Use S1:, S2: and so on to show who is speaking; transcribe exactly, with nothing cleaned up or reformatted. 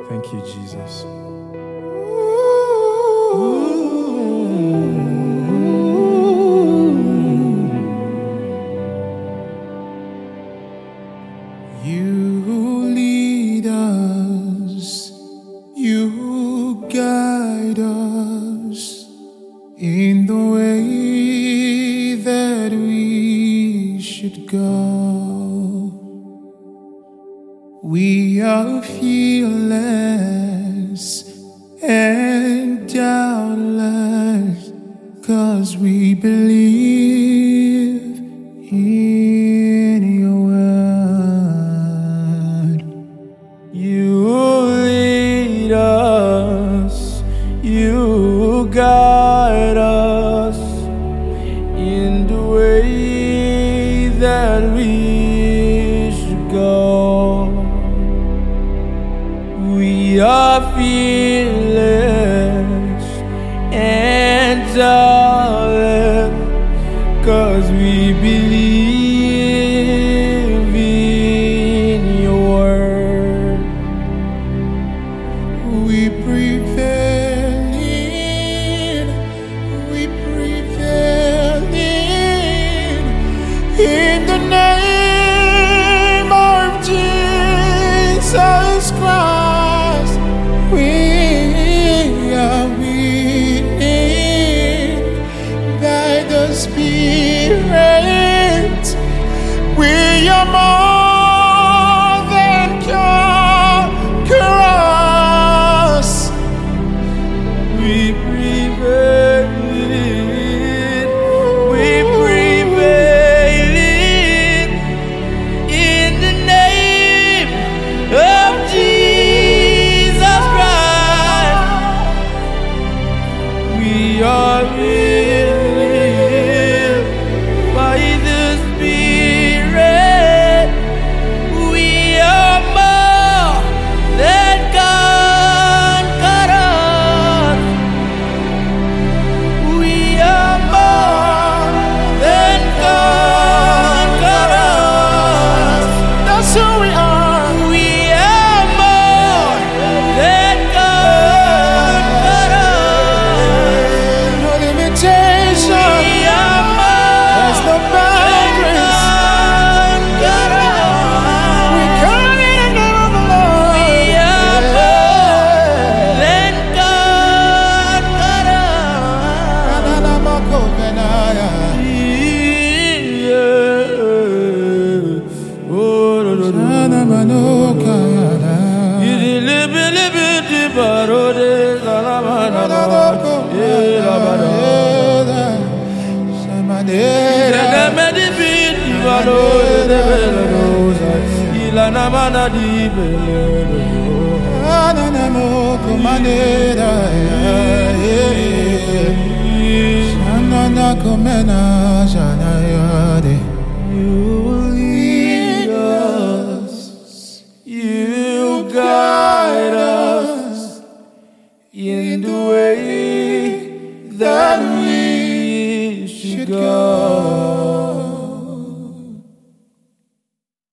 S1: Thank you, Jesus. You lead us, you guide us in the way that we should go. We are fearless and doubtless, 'cause we believe in your word. You lead us, you guide us in the way that we should go. We are fearless and doubtless, 'cause we believe in your word. We prevail in, we prevail in, in the name of Jesus Christ. We are winning by the Spirit. We are more than conquerors. We prevail in, we prevail in, in the name of Jesus Christ. We are healed by the Spirit. We are more than conquerors. We are more than conquerors. That's who we are. We are more than conquerors. No limitation. We are more. There's no boundaries. We come in the name of the Lord. We are more than You lead us, you guide us in the way that we should go.